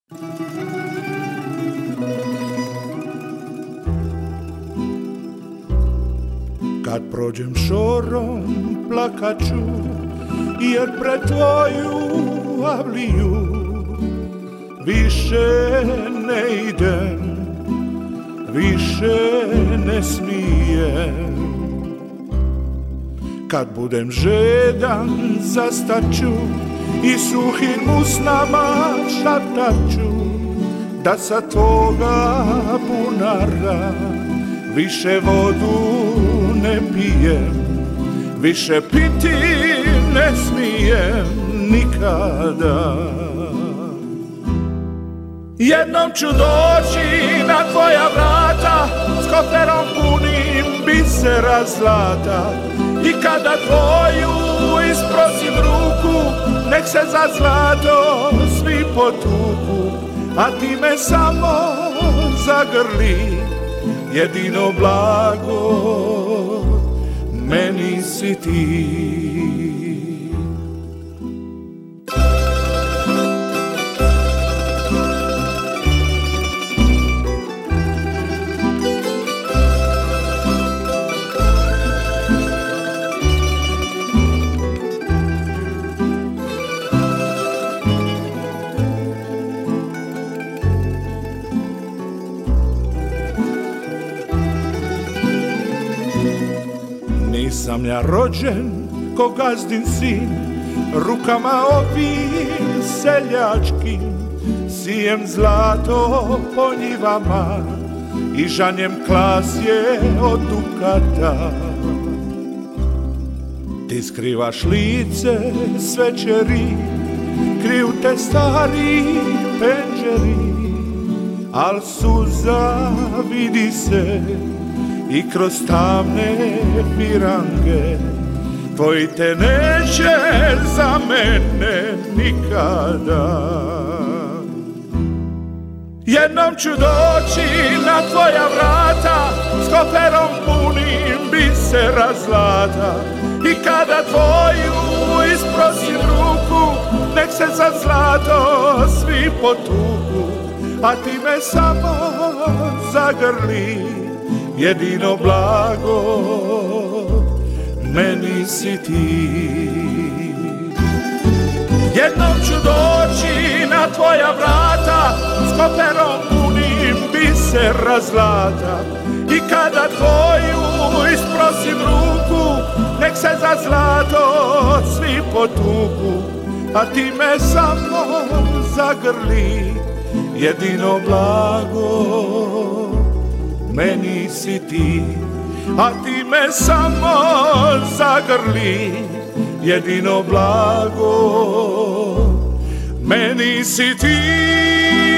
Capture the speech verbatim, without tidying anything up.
Kad prođem šorom plakaću, jer pred tvoju avliju više ne idem, više ne smijem. Kad budem žedan zastaću i suhim usnama šaptaću da sa tvoga bunara više vodu ne pijem, više piti ne smijem nikada. Jednom ću doći na tvoja vrata s koferom punim bisera zlata i kada tvoju isprosim ruku, nek se za zlato svi potuku, a ti me samo zagrli, jedino blago meni si ti. Nisam ja rođen ko gazdin sin, rukama ovim seljačkim sijem zlato po njivama i žanjem klasje od dukata. Ti skrivaš lice s večeri, kriju te stari penđeri, al suza vidi se i kroz tamne pirange, tvoji te neće za mene nikada. Jednom ću doći na tvoja vrata s koferom punim bisera zlata i kada tvoju isprosim ruku, nek se za zlato svi potuku, a ti me samo zagrli, jedino blago meni si ti. Jednom ću doći na tvoja vrata s koferom punim bisera zlata i kada tvoju isprosim ruku, nek se za zlato svi potuku, a ti me samo zagrli, jedino blago meni si ti, a ti me samo zagrli, jedino blago meni si ti.